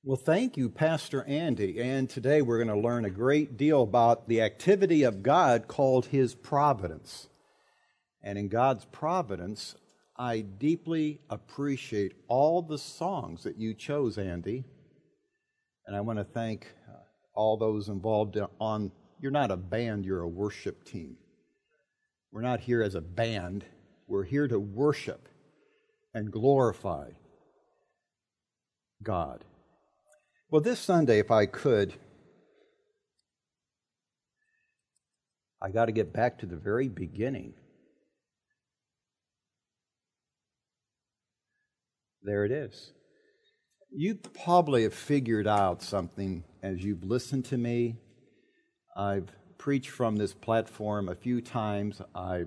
Well, thank you, Pastor Andy. And today we're going to learn a great deal about the activity of God called His providence. And in God's providence, I deeply appreciate all the songs that you chose, Andy. And I want to thank all those involved on, you're not a band, you're a worship team. We're not here as a band. We're here to worship and glorify God. Well, this Sunday, if I could, I got to get back to the very beginning. There it is. You probably have figured out something as you've listened to me. I've preached from this platform a few times. I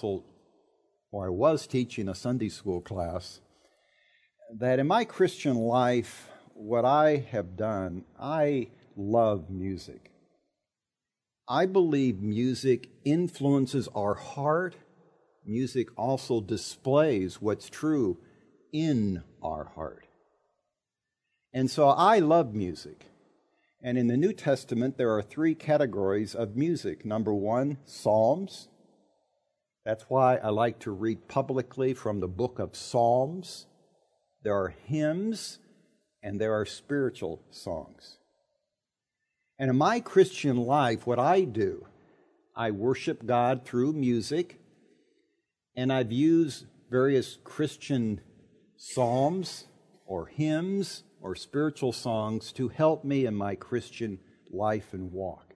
was teaching a Sunday school class, that in my Christian life, what I have done, I love music. I believe music influences our heart. Music also displays what's true in our heart. And so I love music. And in the New Testament, there are three categories of music. Number one, psalms. That's why I like to read publicly from the book of Psalms. There are hymns, and there are spiritual songs. And in my Christian life, what I do, I worship God through music, and I've used various Christian psalms or hymns or spiritual songs to help me in my Christian life and walk.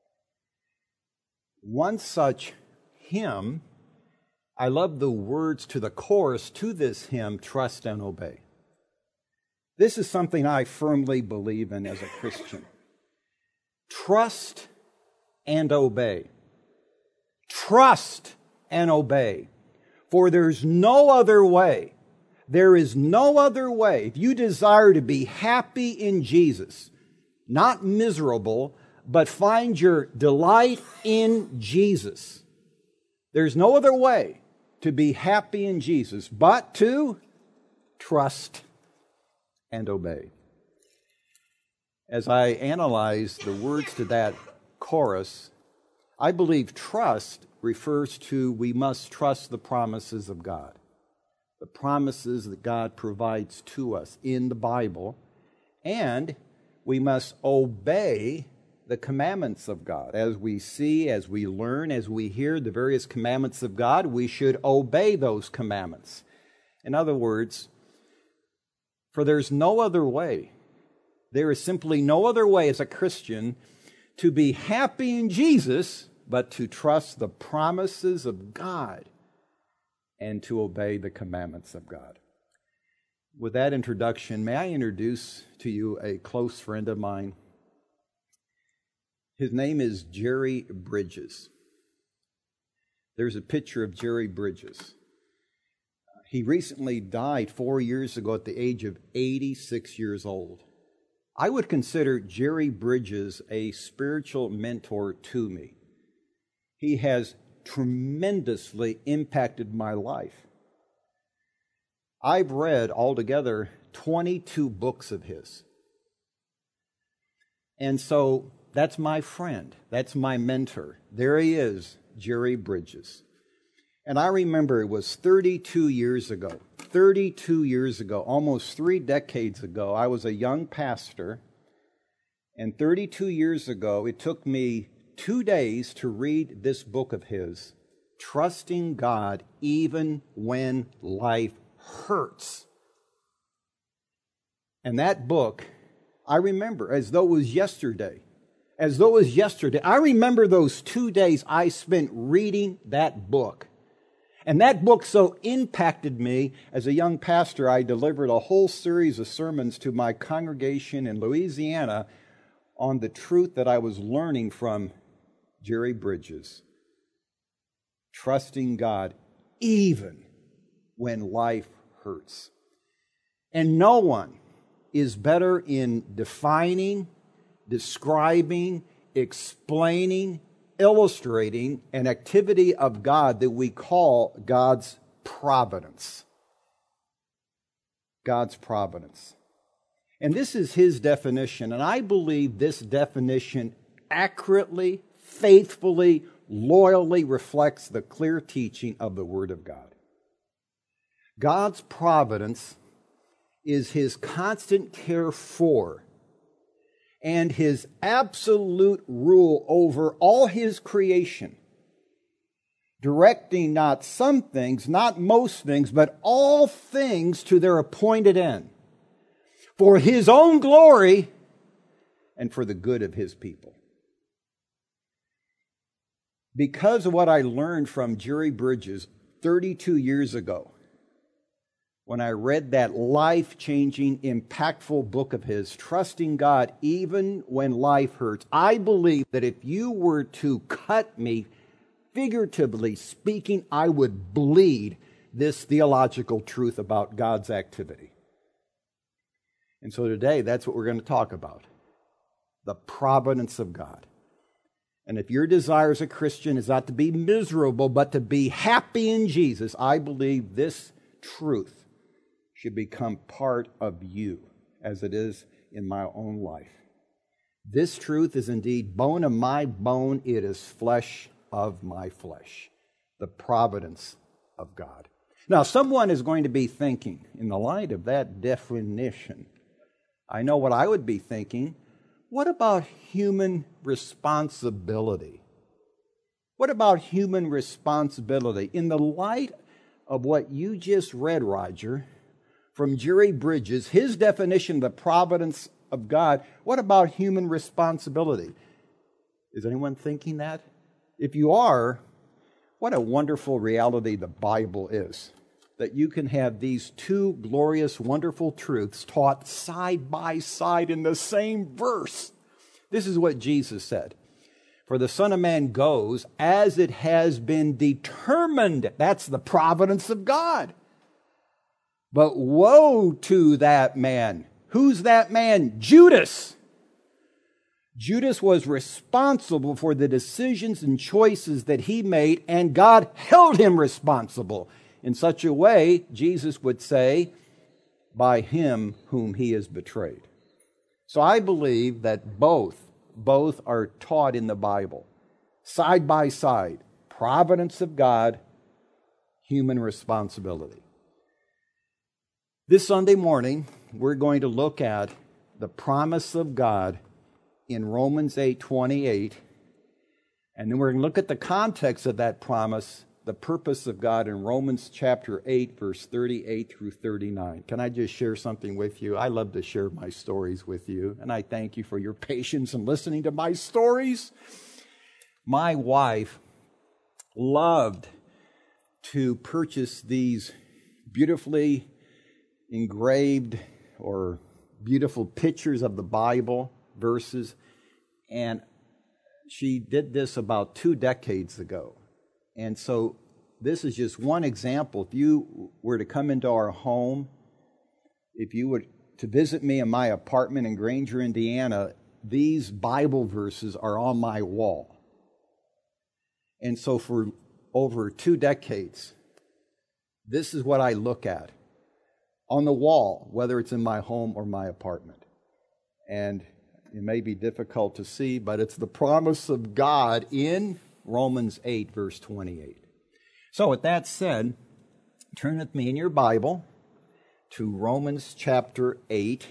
One such hymn, I love the words to the chorus to this hymn, Trust and Obey. This is something I firmly believe in as a Christian. Trust and obey. Trust and obey. For there's no other way. There is no other way. If you desire to be happy in Jesus, not miserable, but find your delight in Jesus, there's no other way to be happy in Jesus but to trust and obey. As I analyze the words to that chorus, I believe trust refers to we must trust the promises of God, the promises that God provides to us in the Bible, and we must obey the commandments of God. As we see, as we learn, as we hear the various commandments of God, we should obey those commandments. In other words, for there's no other way. There is simply no other way as a Christian to be happy in Jesus but to trust the promises of God and to obey the commandments of God. With that introduction, may I introduce to you a close friend of mine. His name is Jerry Bridges. There's a picture of Jerry Bridges. He recently died 4 years ago at the age of 86 years old. I would consider Jerry Bridges a spiritual mentor to me. He has tremendously impacted my life. I've read altogether 22 books of his. And so that's my friend. That's my mentor. There he is, Jerry Bridges. And I remember it was 32 years ago, almost 3 decades ago, I was a young pastor. And 32 years ago, it took me 2 days to read this book of his, Trusting God Even When Life Hurts. And that book, I remember as though it was yesterday. I remember those 2 days I spent reading that book. And that book so impacted me. As a young pastor, I delivered a whole series of sermons to my congregation in Louisiana on the truth that I was learning from Jerry Bridges. Trusting God even when life hurts. And no one is better in defining, describing, explaining, illustrating an activity of God that we call God's providence. God's providence. And this is his definition, and I believe this definition accurately, faithfully, loyally reflects the clear teaching of the Word of God. God's providence is his constant care for and his absolute rule over all his creation, directing not some things, not most things, but all things to their appointed end, for his own glory and for the good of his people. Because of what I learned from Jerry Bridges 32 years ago, when I read that life-changing, impactful book of his, Trusting God Even When Life Hurts, I believe that if you were to cut me, figuratively speaking, I would bleed this theological truth about God's activity. And so today, that's what we're going to talk about. The providence of God. And if your desire as a Christian is not to be miserable, but to be happy in Jesus, I believe this truth should become part of you, as it is in my own life. This truth is indeed bone of my bone, it is flesh of my flesh. The providence of God. Now, someone is going to be thinking, in the light of that definition, I know what I would be thinking. What about human responsibility? What about human responsibility? In the light of what you just read, Roger, from Jerry Bridges, his definition of the providence of God, what about human responsibility? Is anyone thinking that? If you are, what a wonderful reality the Bible is. That you can have these two glorious, wonderful truths taught side by side in the same verse. This is what Jesus said. For the Son of Man goes as it has been determined. That's the providence of God. But woe to that man. Who's that man? Judas. Judas was responsible for the decisions and choices that he made, and God held him responsible. In such a way, Jesus would say, by him whom he has betrayed. So I believe that both are taught in the Bible, side by side. Providence of God, human responsibility. This Sunday morning, we're going to look at the promise of God in Romans 8:28, and then we're going to look at the context of that promise, the purpose of God in Romans chapter 8, verse 38 through 39. Can I just share something with you? I love to share my stories with you, and I thank you for your patience in listening to my stories. My wife loved to purchase these beautifully engraved or beautiful pictures of the Bible, verses, and she did this about 2 decades ago. And so this is just one example. If you were to come into our home, if you were to visit me in my apartment in Granger, Indiana, these Bible verses are on my wall. And so for over 2 decades, this is what I look at on the wall, whether it's in my home or my apartment. And it may be difficult to see, but it's the promise of God in Romans 8, verse 28. So with that said, turn with me in your Bible to Romans chapter 8,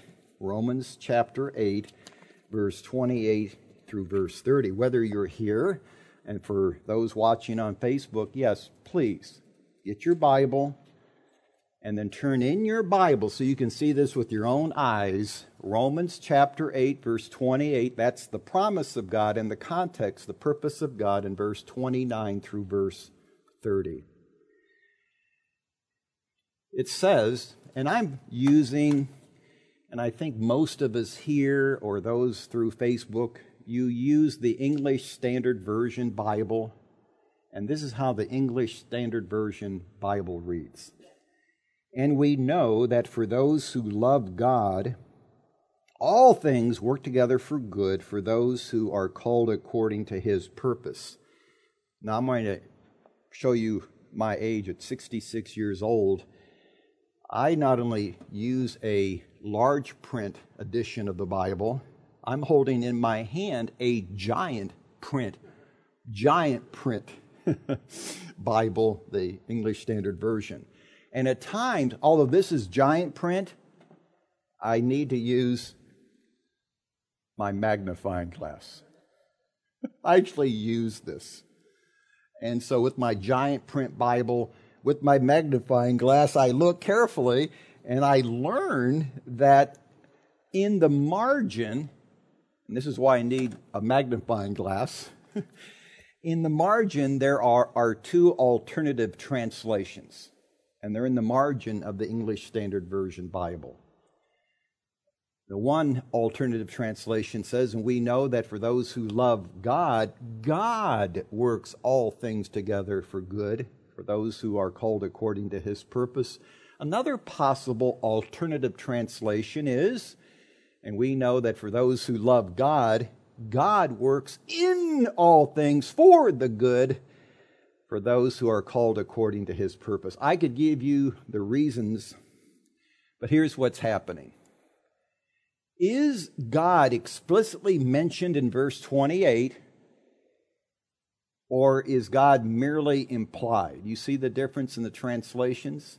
verse 28 through verse 30. Whether you're here, and for those watching on Facebook, yes, please get your Bible and then turn in your Bible so you can see this with your own eyes. Romans chapter 8, verse 28, that's the promise of God in the context, the purpose of God in verse 29 through verse 30. It says, and I'm using, and I think most of us here or those through Facebook, you use the English Standard Version Bible, and this is how the English Standard Version Bible reads. And we know that for those who love God, all things work together for good for those who are called according to His purpose. Now I'm going to show you my age at 66 years old. I not only use a large print edition of the Bible, I'm holding in my hand a giant print Bible, the English Standard Version. And at times, although this is giant print, I need to use my magnifying glass. I actually use this. And so with my giant print Bible, with my magnifying glass, I look carefully and I learn that in the margin, and this is why I need a magnifying glass, in the margin there are two alternative translations, and they're in the margin of the English Standard Version Bible. The one alternative translation says, and we know that for those who love God, God works all things together for good, for those who are called according to His purpose. Another possible alternative translation is, and we know that for those who love God, God works in all things for the good, for those who are called according to His purpose. I could give you the reasons, but here's what's happening. Is God explicitly mentioned in verse 28, or is God merely implied? You see the difference in the translations?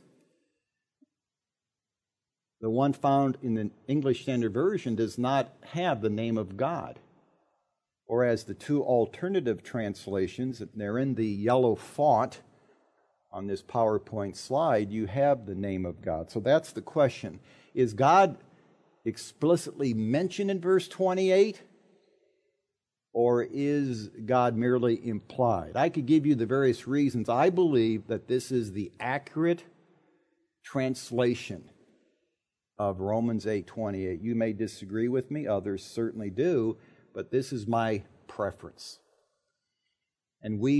The one found in the English Standard Version does not have the name of God. Whereas the two alternative translations, they're in the yellow font on this PowerPoint slide, you have the name of God. So that's the question. Is God explicitly mentioned in verse 28? Or is God merely implied? I could give you the various reasons. I believe that this is the accurate translation of Romans 8:28. You may disagree with me, others certainly do, but this is my preference. And we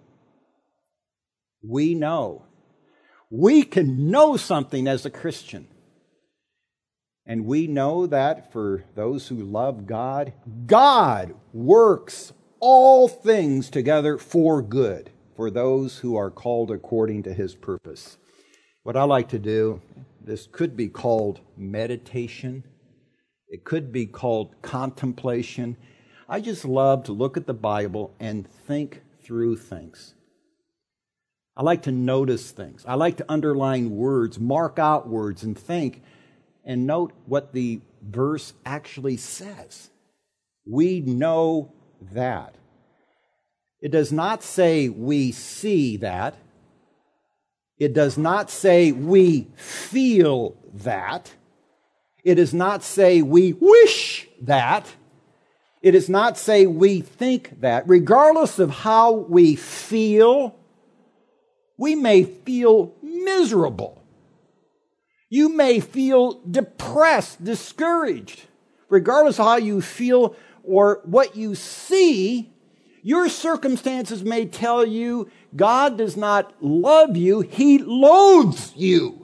can know something as a Christian. And we know that for those who love God, God works all things together for good, for those who are called according to His purpose. What I like to do, this could be called meditation. It could be called contemplation. I just love to look at the Bible and think through things. I like to notice things. I like to underline words, mark out words, and think and note what the verse actually says. We know that. It does not say we see that. It does not say we feel that. It does not say we wish that. It does not say we think that. Regardless of how we feel, we may feel miserable. You may feel depressed, discouraged. Regardless of how you feel or what you see, your circumstances may tell you God does not love you, He loathes you.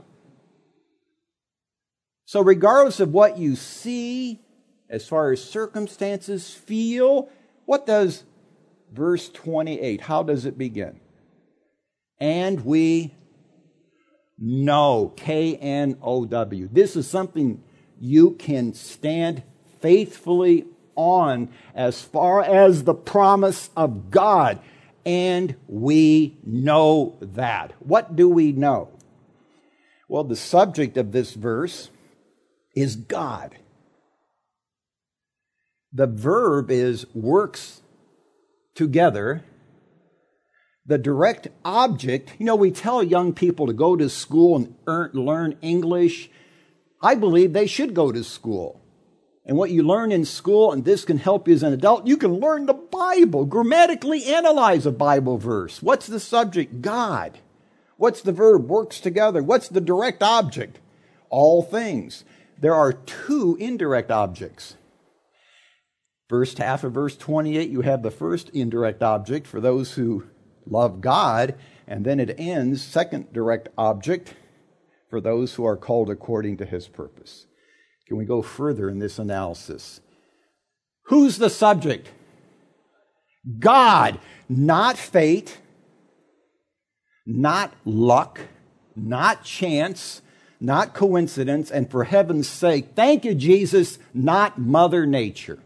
So regardless of what you see, as far as circumstances, feel, what does verse 28, how does it begin? And we know, K-N-O-W. This is something you can stand faithfully on as far as the promise of God. And we know that. What do we know? Well, the subject of this verse is God. The verb is works together. The direct object, we tell young people to go to school and learn English. I believe they should go to school. And what you learn in school, and this can help you as an adult, you can learn the Bible, grammatically analyze a Bible verse. What's the subject? God. What's the verb? Works together. What's the direct object? All things. There are two indirect objects. First half of verse 28, you have the first indirect object for those who love God, and then it ends, second direct object, for those who are called according to His purpose. Can we go further in this analysis? Who's the subject? God, not fate, not luck, not chance, not coincidence, and for heaven's sake, thank you, Jesus, not Mother Nature.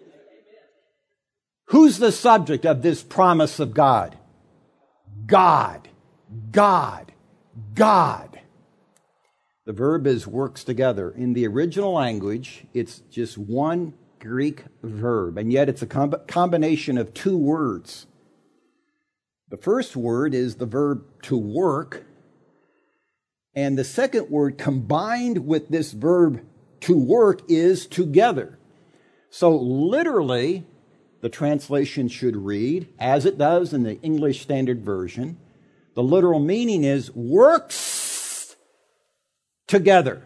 Who's the subject of this promise of God? God. God. God. The verb is works together. In the original language, it's just one Greek verb, and yet it's a combination of two words. The first word is the verb to work, and the second word combined with this verb to work is together. So literally, the translation should read, as it does in the English Standard Version, the literal meaning is works together.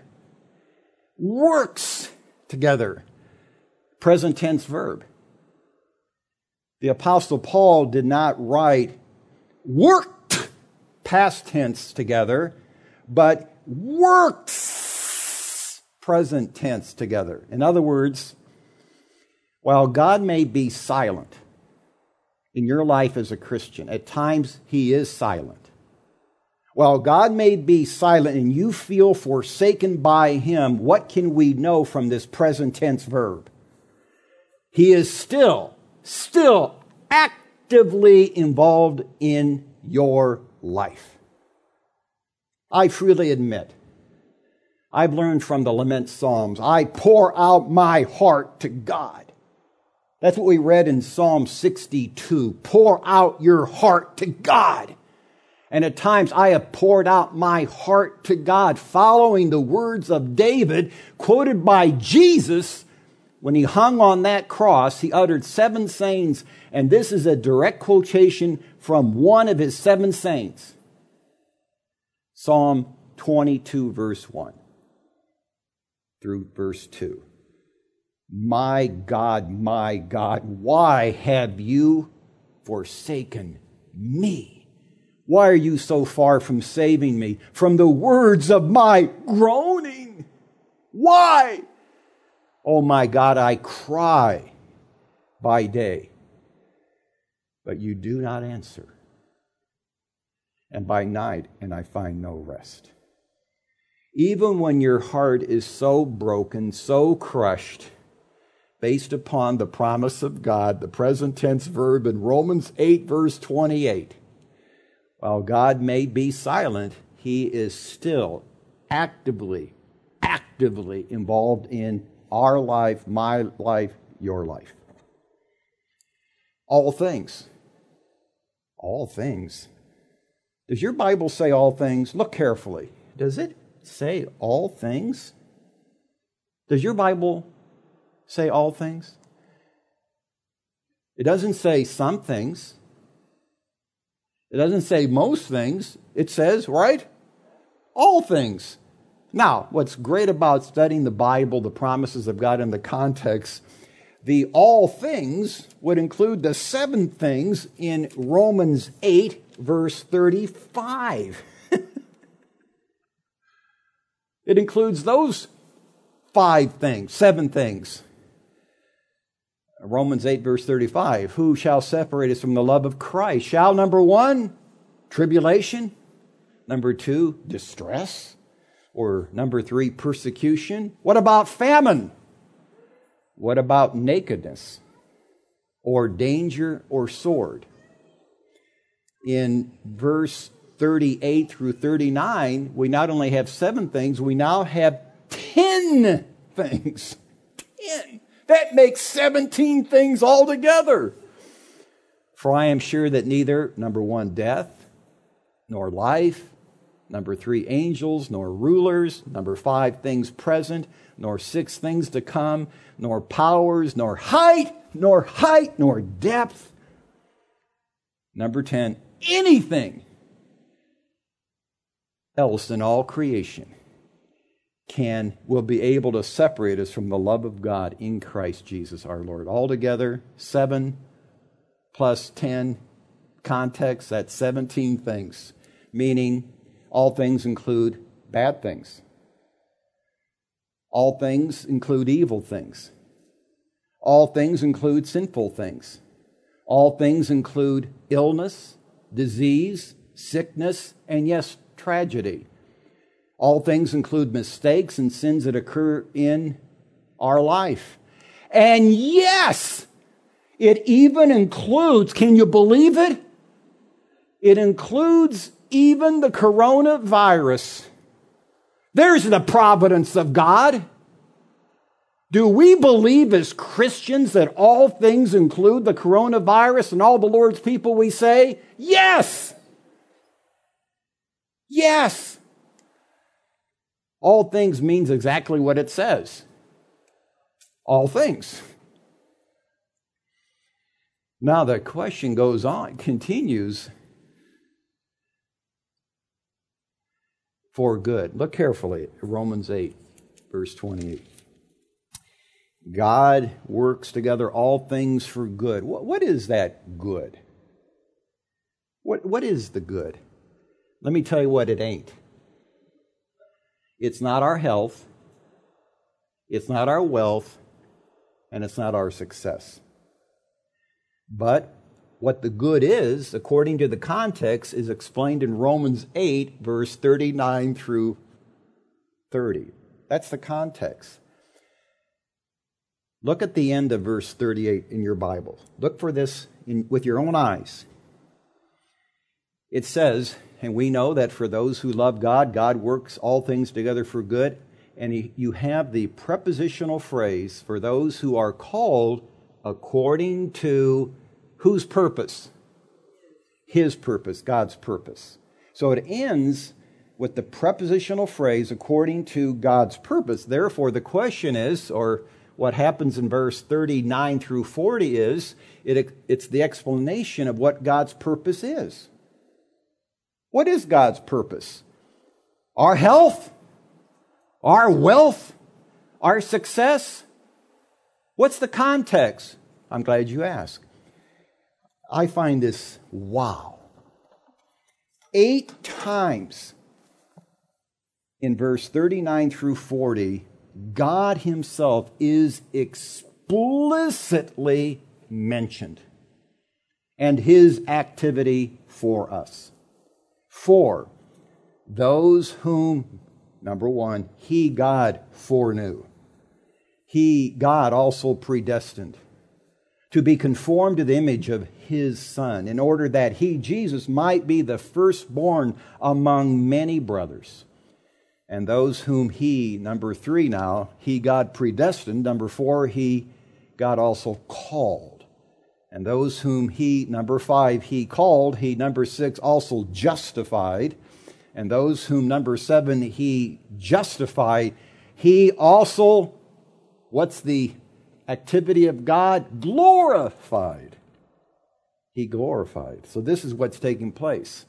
Works together. Present tense verb. The Apostle Paul did not write worked past tense together, but works present tense together. In other words, while God may be silent in your life as a Christian, at times He is silent. While God may be silent and you feel forsaken by Him, what can we know from this present tense verb? He is still actively involved in your life. I freely admit, I've learned from the Lament Psalms, I pour out my heart to God. That's what we read in Psalm 62. Pour out your heart to God. And at times I have poured out my heart to God, following the words of David, quoted by Jesus. When He hung on that cross, He uttered 7 sayings, and this is a direct quotation from one of His 7 sayings. Psalm 22, verse 1 through verse 2. My God, why have you forsaken me? Why are you so far from saving me from the words of my groaning? Why? Oh my God, I cry by day, but you do not answer. And by night, and I find no rest. Even when your heart is so broken, so crushed, based upon the promise of God, the present tense verb in Romans 8, verse 28, while God may be silent, He is still actively involved in our life, my life, your life. All things. All things. Does your Bible say all things? Look carefully. Does it say all things? Does your Bible say all things? It doesn't say some things. It doesn't say most things. It says, right? All things. Now, what's great about studying the Bible, the promises of God in the context, the all things would include the 7 things in Romans 8, verse 35. It includes those 5 things, 7 things. Romans 8, verse 35. Who shall separate us from the love of Christ? Shall, number 1, tribulation. Number 2, distress. Or number 3, persecution. What about famine? What about nakedness? Or danger or sword? In verse 38 through 39, we not only have 7 things, we now have 10 things. 10. That makes 17 things altogether. For I am sure that neither, number 1, death, nor life, number 3, angels, nor rulers, number 5, things present, nor 6, things to come, nor powers, nor height, nor depth. Number 10, anything else in all creation will be able to separate us from the love of God in Christ Jesus our Lord. Altogether, 7 plus 10 context, that's 17 things, meaning all things include bad things. All things include evil things. All things include sinful things. All things include illness, disease, sickness, and yes, tragedy. All things include mistakes and sins that occur in our life. And yes, it even includes, can you believe it? It includes even the coronavirus. There's the providence of God. Do we believe as Christians that all things include the coronavirus and all the Lord's people? We say, yes. Yes. All things means exactly what it says. All things. Now the question goes on, continues, for good. Look carefully at Romans 8, verse 28. God works together all things for good. What is that good? What is the good? Let me tell you what it ain't. It's not our health, it's not our wealth, and it's not our success. But what the good is, according to the context, is explained in Romans 8, verse 39 through 30. That's the context. Look at the end of verse 38 in your Bible. Look for this with your own eyes. It says, and we know that for those who love God, God works all things together for good. And you have the prepositional phrase, for those who are called according to whose purpose? His purpose, God's purpose. So it ends with the prepositional phrase, according to God's purpose. Therefore, the question is, or what happens in verse 39 through 40 is, it's the explanation of what God's purpose is. What is God's purpose? Our health? Our wealth? Our success? What's the context? I'm glad you asked. I find this wow. 8 times in verse 39 through 40, God himself is explicitly mentioned and his activity for us. For those whom, number one, he, God, foreknew. He, God, also predestined to be conformed to the image of his Son, in order that he, Jesus, might be the firstborn among many brothers. And those whom he, number 3 now, he, God, predestined. Number 4, he, God, also called. And those whom he, number 5, he called, he, number 6, also justified. And those whom, number 7, he justified, he also, what's the activity of God? Glorified. He glorified. So this is what's taking place.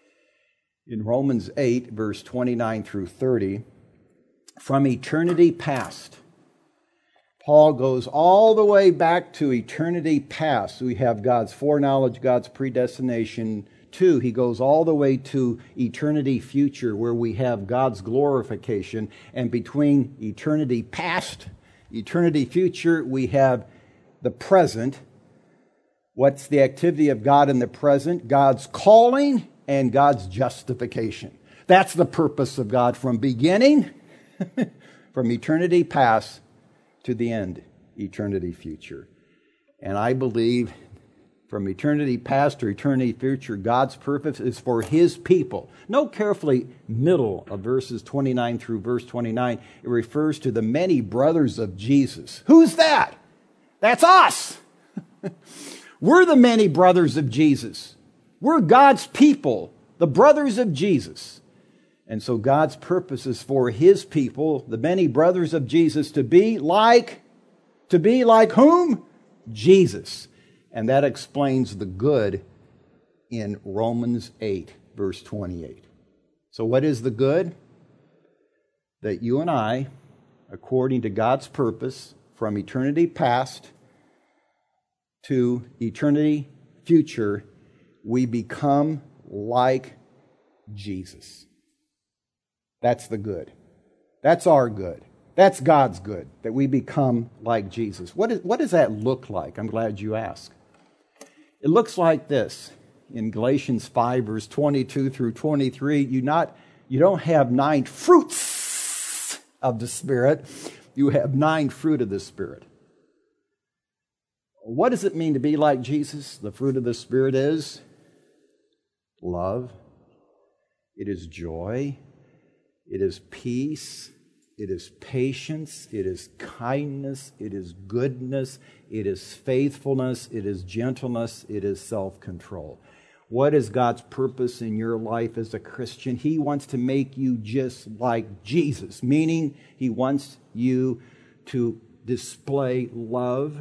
In Romans 8, verse 29 through 30, from eternity past, Paul goes all the way back to eternity past. We have God's foreknowledge, God's predestination. 2, he goes all the way to eternity future, where we have God's glorification. And between eternity past, eternity future, we have the present. What's the activity of God in the present? God's calling and God's justification. That's the purpose of God from beginning, from eternity past to the end, eternity future. And I believe from eternity past to eternity future, God's purpose is for his people. Note carefully, middle of verses 29 through verse 29, it refers to the many brothers of Jesus. Who's that? That's us. We're the many brothers of Jesus. We're God's people, the brothers of Jesus. And so God's purpose is for his people, the many brothers of Jesus, to be like whom? Jesus. And that explains the good in Romans 8, verse 28. So what is the good? That you and I, according to God's purpose, from eternity past to eternity future, we become like Jesus. That's the good. That's our good. That's God's good, that we become like Jesus. What does that look like? I'm glad you asked. It looks like this. In Galatians 5, verse 22 through 23, you not You don't have 9 fruits of the Spirit. You have 9 fruit of the Spirit. What does it mean to be like Jesus? The fruit of the Spirit is love. It is joy. It is peace. It is patience. It is kindness. It is goodness. It is faithfulness. It is gentleness. It is self-control. What is God's purpose in your life as a Christian? He wants to make you just like Jesus, meaning He wants you to display love,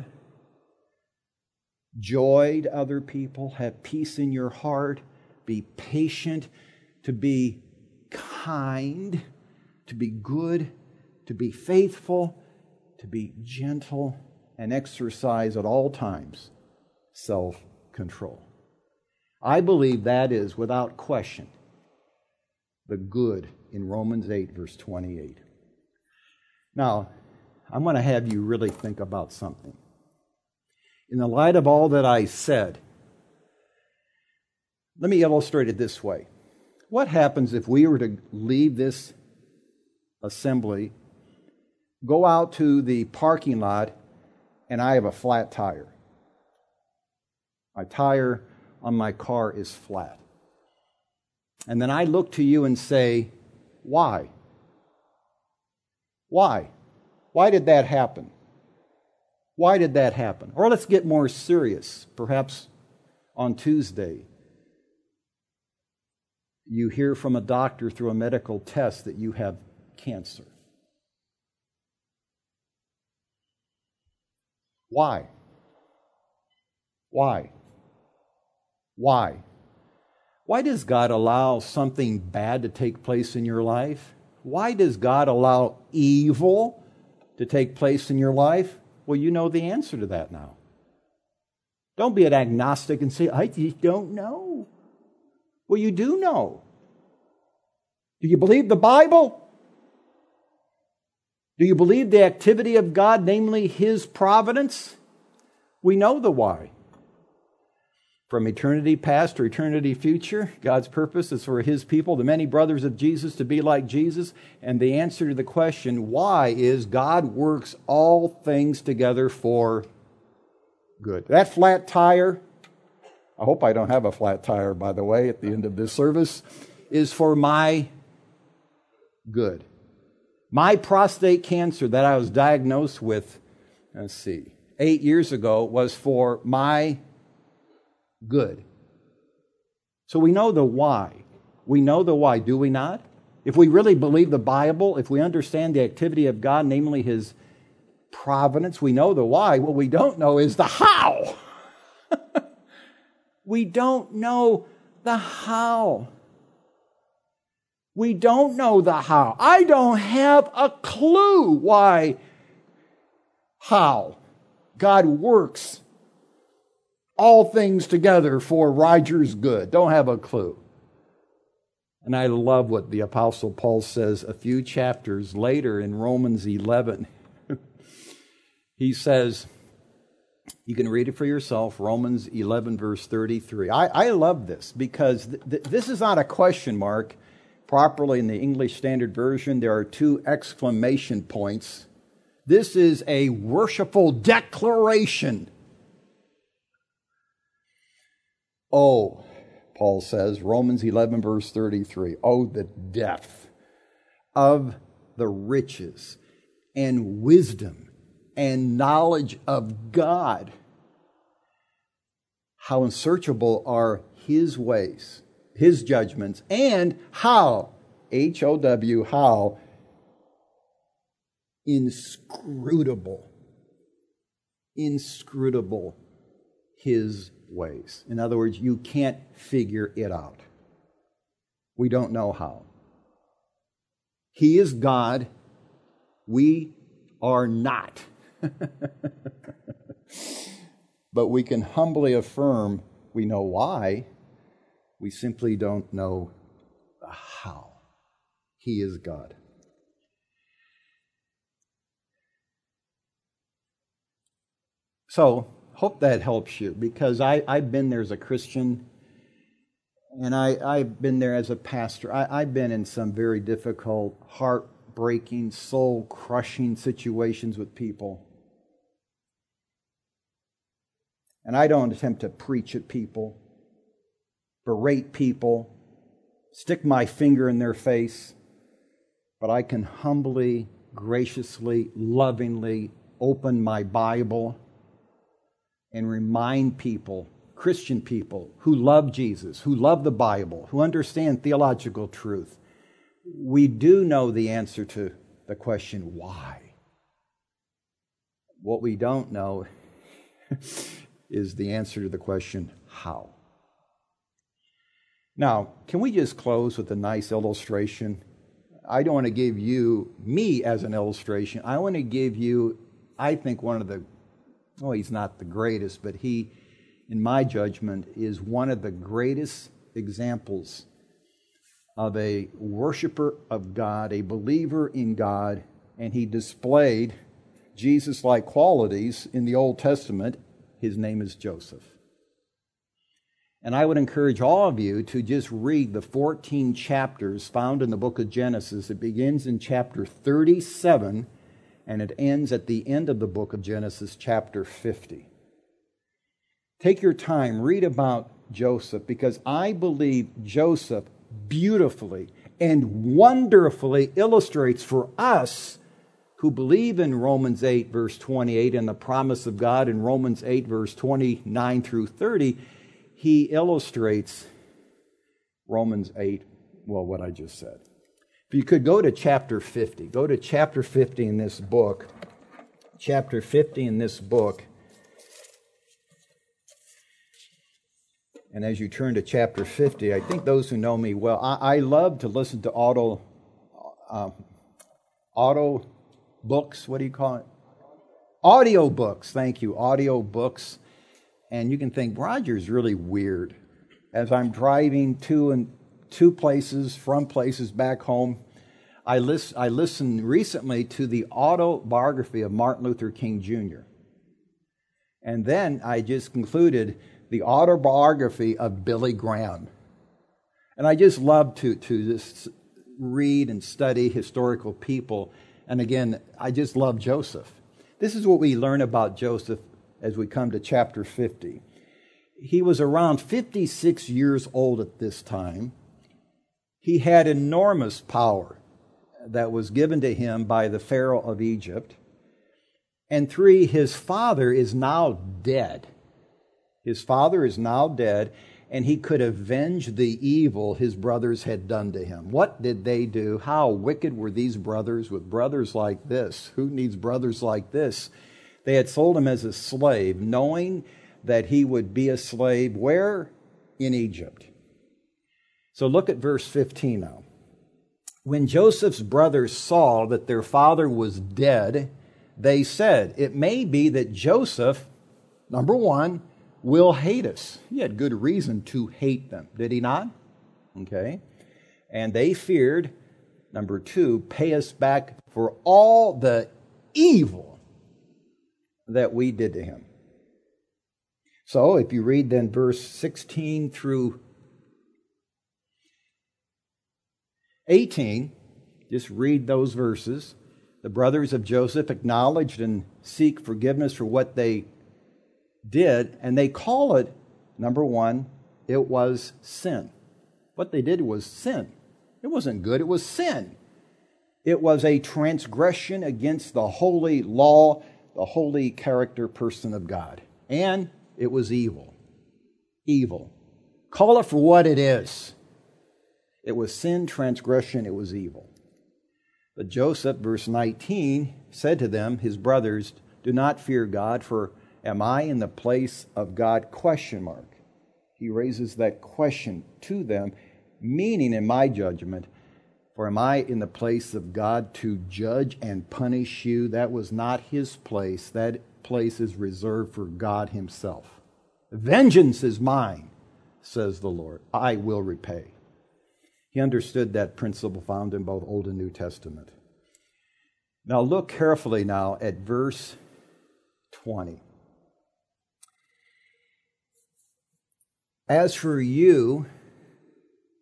joy to other people, have peace in your heart, be patient, to be kind, to be good, to be faithful, to be gentle, and exercise at all times self-control. I believe that is, without question, the good in Romans 8, verse 28. Now, I'm going to have you really think about something. In the light of all that I said, let me illustrate it this way. What happens if we were to leave this assembly, go out to the parking lot, and I have a flat tire? My tire on my car is flat. And then I look to you and say, why? Why? Why did that happen? Why did that happen? Or let's get more serious. Perhaps on Tuesday, you hear from a doctor through a medical test that you have cancer. Why? Why? Why? Why does God allow something bad to take place in your life? Why does God allow evil to take place in your life? Well, you know the answer to that now. Don't be an agnostic and say, I just don't know. Well, you do know. Do you believe the Bible? Do you believe the activity of God, namely His providence? We know the why. From eternity past to eternity future, God's purpose is for His people, the many brothers of Jesus, to be like Jesus. And the answer to the question, why, is God works all things together for good. That flat tire, I hope I don't have a flat tire, by the way, at the end of this service, is for my good. My prostate cancer that I was diagnosed with, 8 years ago, was for my good. So we know the why. We know the why, do we not? If we really believe the Bible, if we understand the activity of God, namely His providence, we know the why. What we don't know is the how. We don't know the how. We don't know the how. I don't have a clue why, how God works all things together for Roger's good. Don't have a clue. And I love what the Apostle Paul says a few chapters later in Romans 11. He says, you can read it for yourself, Romans 11, verse 33. I love this because this is not a question mark. Properly in the English Standard Version, there are 2 exclamation points. This is a worshipful declaration. Oh, Paul says, Romans 11, verse 33, oh, the depth of the riches and wisdom and knowledge of God. How unsearchable are His ways, His judgments, and how, H-O-W, how inscrutable His ways. In other words, you can't figure it out. We don't know how. He is God. We are not. But we can humbly affirm we know why. We simply don't know the how. He is God. So, hope that helps you, because I've been there as a Christian And I've been there as a pastor. I've been in some very difficult, heartbreaking, soul-crushing situations with people. And I don't attempt to preach at people, berate people, stick my finger in their face, but I can humbly, graciously, lovingly open my Bible and remind people, Christian people who love Jesus, who love the Bible, who understand theological truth, we do know the answer to the question, why? What we don't know is the answer to the question, how? Now, can we just close with a nice illustration? I don't want to give you me as an illustration. I want to give you, I think, one of the, oh, he's not the greatest, but he, in my judgment, is one of the greatest examples of a worshiper of God, a believer in God, and he displayed Jesus-like qualities in the Old Testament. His name is Joseph. And I would encourage all of you to just read the 14 chapters found in the book of Genesis. It begins in chapter 37, and it ends at the end of the book of Genesis, chapter 50. Take your time, read about Joseph, because I believe Joseph beautifully and wonderfully illustrates for us who believe in Romans 8, verse 28, and the promise of God in Romans 8, verse 29 through 30, he illustrates Romans 8, well, what I just said. If you could go to chapter 50. Go to chapter 50 in this book. Chapter 50 in this book. And as you turn to chapter 50, I think those who know me well, I love to listen to auto books. What do you call it? Audio books. Thank you. Audio books. And you can think, Roger's really weird. As I'm driving to places, from places back home, I listened recently to the autobiography of Martin Luther King Jr. And then I just concluded the autobiography of Billy Graham. And I just love to just read and study historical people. And again, I just love Joseph. This is what we learn about Joseph as we come to chapter 50. He was around 56 years old at this time. He had enormous power that was given to him by the Pharaoh of Egypt. And 3, his father is now dead. His father is now dead, and he could avenge the evil his brothers had done to him. What did they do? How wicked were these brothers with brothers like this? Who needs brothers like this? They had sold him as a slave, knowing that he would be a slave where? In Egypt. So look at verse 15 now. When Joseph's brothers saw that their father was dead, they said, it may be that Joseph, number 1, will hate us. He had good reason to hate them, did he not? Okay. And they feared, number 2, pay us back for all the evil that we did to him. So if you read then verse 16 through 18, just read those verses. The brothers of Joseph acknowledged and seek forgiveness for what they did, and they call it, number 1, it was sin. What they did was sin. It wasn't good, it was sin. It was a transgression against the holy law, the holy character person of God. And it was evil. Evil. Call it for what it is. It was sin, transgression, it was evil. But Joseph, verse 19, said to them, his brothers, do not fear God, for am I in the place of God? ? He raises that question to them, meaning, in my judgment, for am I in the place of God to judge and punish you? That was not his place. That place is reserved for God himself. Vengeance is mine, says the Lord. I will repay. He understood that principle found in both Old and New Testament. Now look carefully now at verse 20. As for you,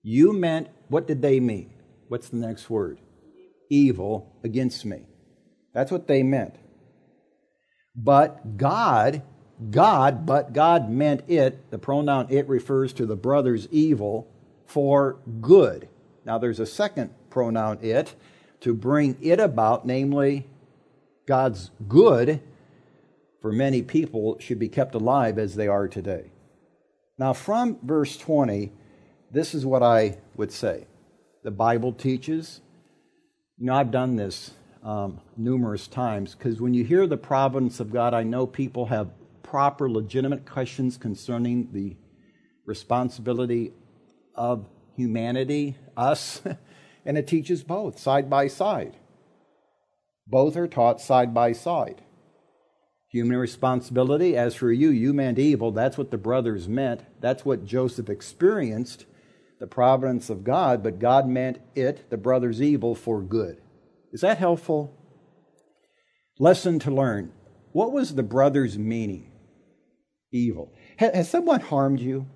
You meant, what did they mean? What's the next word? Evil against me. That's what they meant. But God meant it, the pronoun it refers to the brother's evil, for good. Now there's a second pronoun it, to bring it about, namely God's good for many people should be kept alive as they are today. Now from verse 20, this is what I would say. The Bible teaches, I've done this numerous times, because when you hear the providence of God, I know people have proper, legitimate questions concerning the responsibility of humanity, us, and it teaches both, side by side. Both are taught side by side. Human responsibility, as for you, you meant evil. That's what the brothers meant. That's what Joseph experienced, the providence of God, but God meant it, the brothers' evil, for good. Is that helpful? Lesson to learn. What was the brothers' meaning? Evil. Has someone harmed you?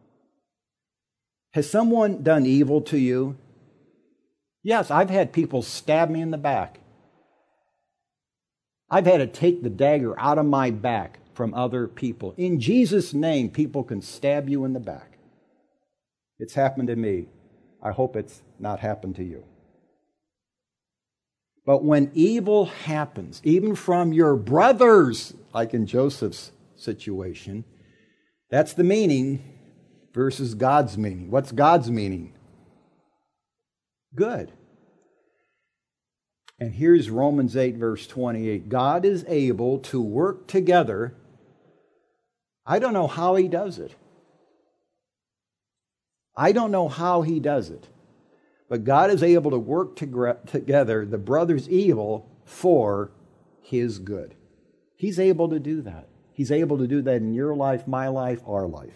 Has someone done evil to you? Yes, I've had people stab me in the back. I've had to take the dagger out of my back from other people. In Jesus' name, people can stab you in the back. It's happened to me. I hope it's not happened to you. But when evil happens, even from your brothers, like in Joseph's situation, that's the meaning versus God's meaning. What's God's meaning? Good. And here's Romans 8, verse 28. God is able to work together. I don't know how He does it. I don't know how He does it. But God is able to work together the brother's evil for His good. He's able to do that. He's able to do that in your life, my life, our life.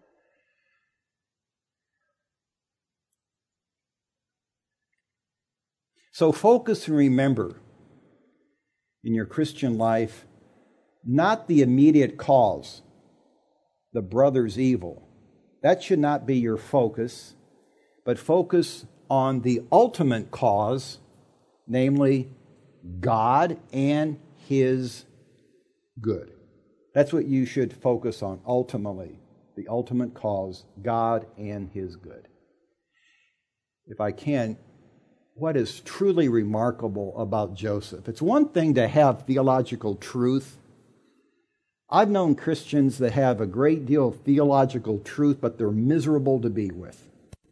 So focus and remember in your Christian life, not the immediate cause, the brother's evil. That should not be your focus, but focus on the ultimate cause, namely God and His good. That's what you should focus on ultimately, the ultimate cause, God and His good. If I can, what is truly remarkable about Joseph? It's one thing to have theological truth. I've known Christians that have a great deal of theological truth, but they're miserable to be with.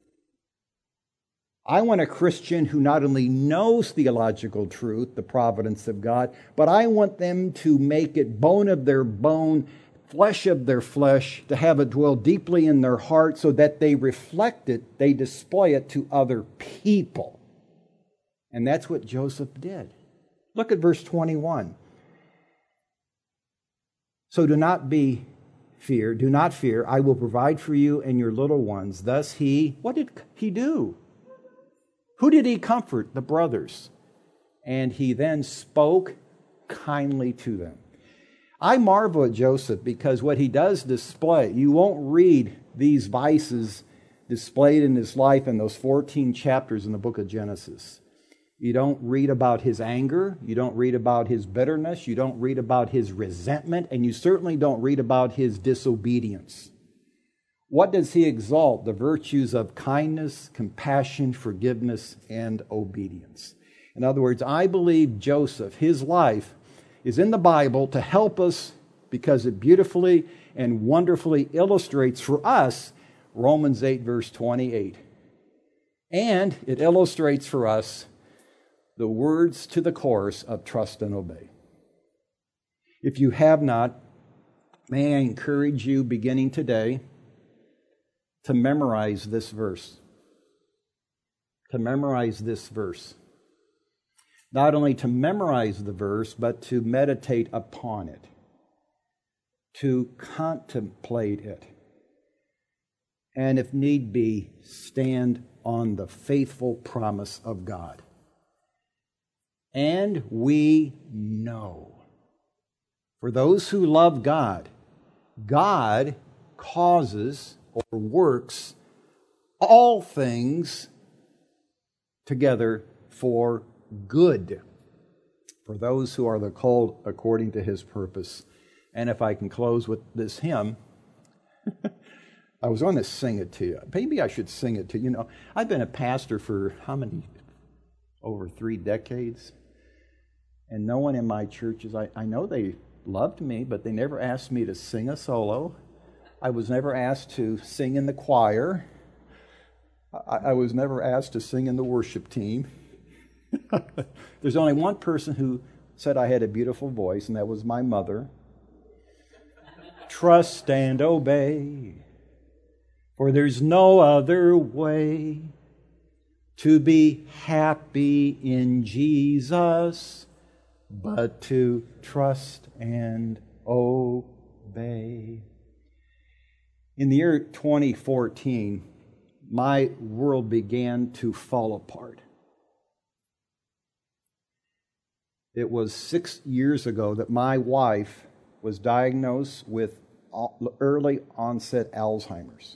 I want a Christian who not only knows theological truth, the providence of God, but I want them to make it bone of their bone, flesh of their flesh, to have it dwell deeply in their heart so that they reflect it, they display it to other people. And that's what Joseph did. Look at verse 21. So do not fear, I will provide for you and your little ones. Thus what did he do? Who did he comfort? The brothers. And he then spoke kindly to them. I marvel at Joseph because what he does display, you won't read these vices displayed in his life in those 14 chapters in the book of Genesis. You don't read about his anger, you don't read about his bitterness, you don't read about his resentment, and you certainly don't read about his disobedience. What does he exalt? The virtues of kindness, compassion, forgiveness, and obedience. In other words, I believe Joseph, his life, is in the Bible to help us because it beautifully and wonderfully illustrates for us Romans 8, verse 28. And it illustrates for us the words to the chorus of trust and obey. If you have not, may I encourage you beginning today to memorize this verse. To memorize this verse. Not only to memorize the verse, but to meditate upon it. To contemplate it. And if need be, stand on the faithful promise of God. And we know, for those who love God, God causes or works all things together for good, for those who are the called according to his purpose. And if I can close with this hymn, I was going to sing it to you. Maybe I should sing it to you. You know, I've been a pastor for how many? Over 3 decades. And no one in my churches, I know they loved me, but they never asked me to sing a solo. I was never asked to sing in the choir. I was never asked to sing in the worship team. There's only one person who said I had a beautiful voice, and that was my mother. Trust and obey, for there's no other way to be happy in Jesus but to trust and obey. In the year 2014, my world began to fall apart. It was 6 years ago that my wife was diagnosed with early onset Alzheimer's.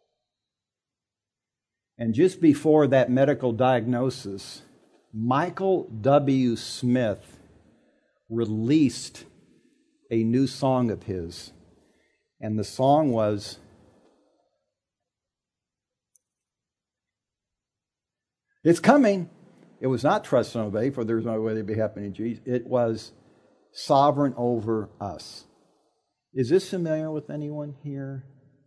And just before that medical diagnosis, Michael W. Smith released a new song of his. And the song was, "It's coming." It was not "Trust and Obey, for there's no way to be happy in Jesus." It was "Sovereign Over Us." Is this familiar with anyone here?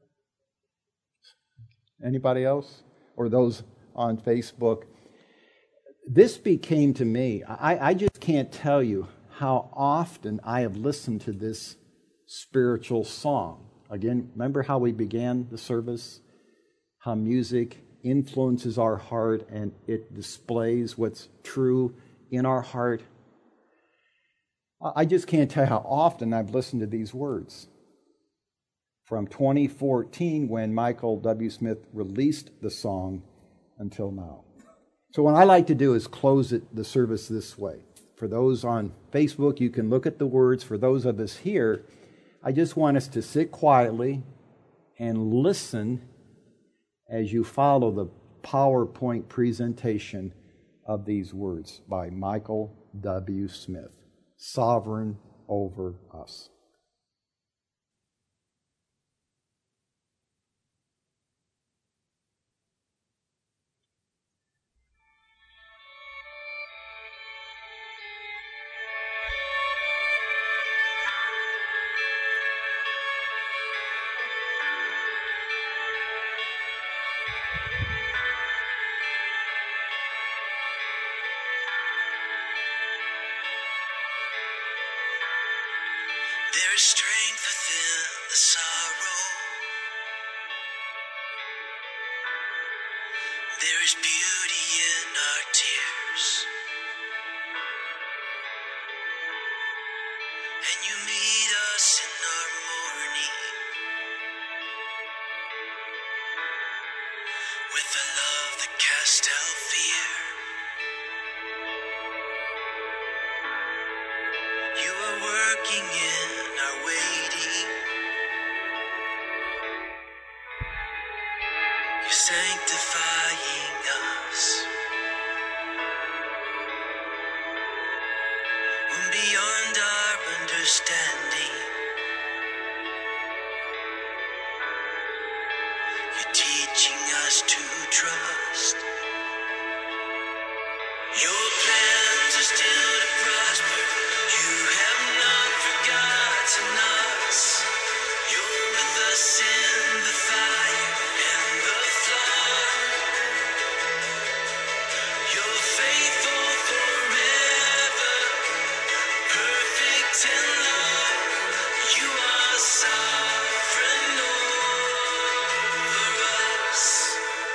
Anybody else? Or those on Facebook? This became to me, I just can't tell you how often I have listened to this spiritual song. Again, remember how we began the service? How music influences our heart and it displays what's true in our heart. I just can't tell you how often I've listened to these words. From 2014, when Michael W. Smith released the song, until now. So what I like to do is close the service this way. For those on Facebook, you can look at the words. For those of us here, I just want us to sit quietly and listen as you follow the PowerPoint presentation of these words by Michael W. Smith. Sovereign over us. There is strength within the sorrow. There is beauty in our tears. And you meet us in our mourning with a love that casts out fear. You are working in our waiting. You're sanctifying us. When beyond our understanding, you're teaching us to trust. Your plans are still to prosper. You have not forgotten us. You're with us in the fire and the flood. You're faithful forever, perfect in love. You are sovereign over us.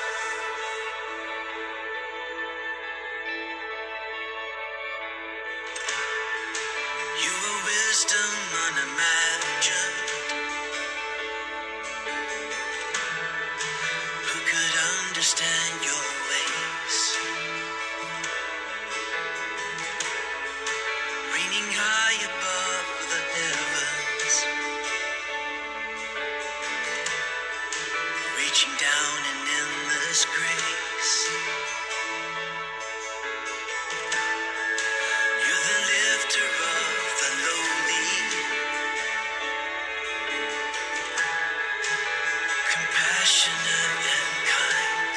You are wisdom unimagined. Who could understand your ways? Reigning high above the heavens, reaching down and in the passionate and kind.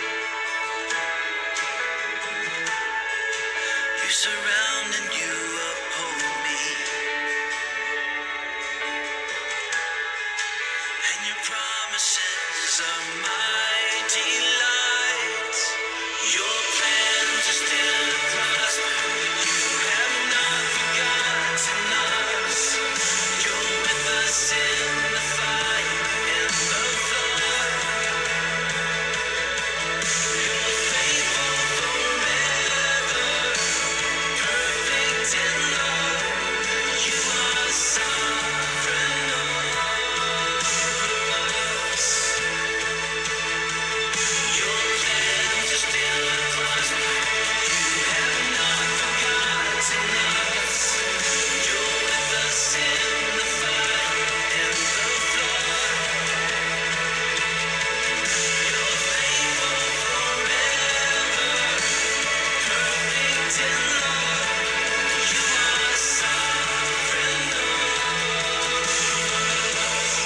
You surround and you uphold me, and your promises are my delight. Your plans are still to prosper. You have not forgotten us. You're with us in the fire and the flood. You're faithful forever, perfect in love. You are sovereign over us. Your plans are still to prosper. You have not forgotten us. You're with us in the fire and the flood. You're faithful forever, perfect in love. You are sovereign over us.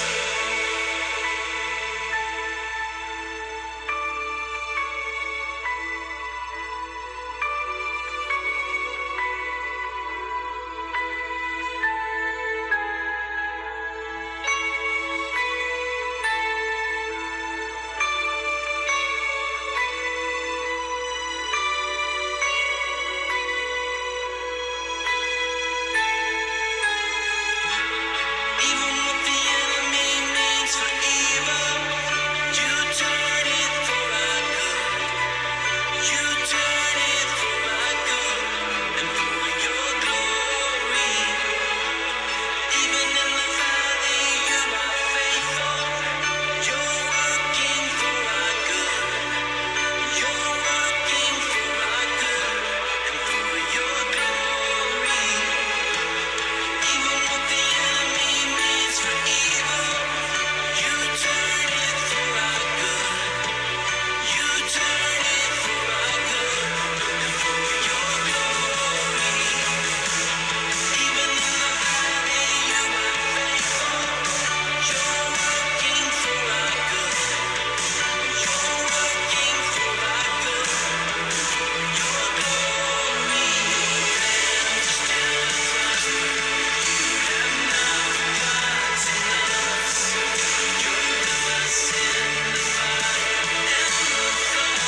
Even what the enemy means for evil, you turn it for our good. You turn it for our good and for your glory. Even in the valley, you are faithful. You're working for our good. You're working for our good and for your glory. Even what the enemy means for evil, you turn it for our good. You turn it for our good and for your glory. Even in the valley, you are faithful. You're working for our good. You're working for our good and for your glory. Plans are still to prosper. You have not forgotten us. You're with us in the fire and the flood.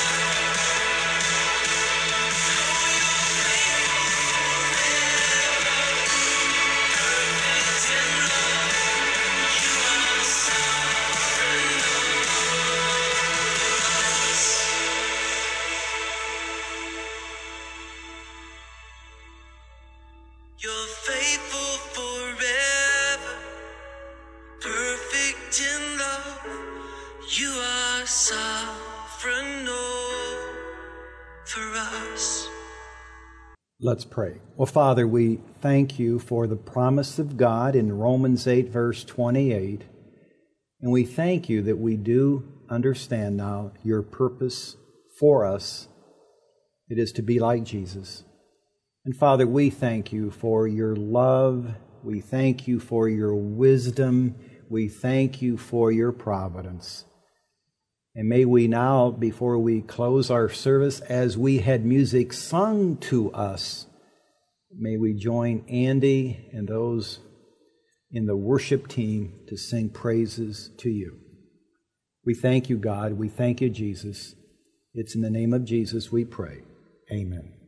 Perfect in love. You are sovereign over us. You're faithful forever, perfect in love. You are sovereign over us. Let's pray. Well, Father, we thank you for the promise of God in Romans 8, verse 28. And we thank you that we do understand now your purpose for us. It is to be like Jesus. And Father, we thank you for your love. We thank you for your wisdom. We thank you for your providence. And may we now, before we close our service, as we had music sung to us, may we join Andy and those in the worship team to sing praises to you. We thank you, God. We thank you, Jesus. It's in the name of Jesus we pray. Amen.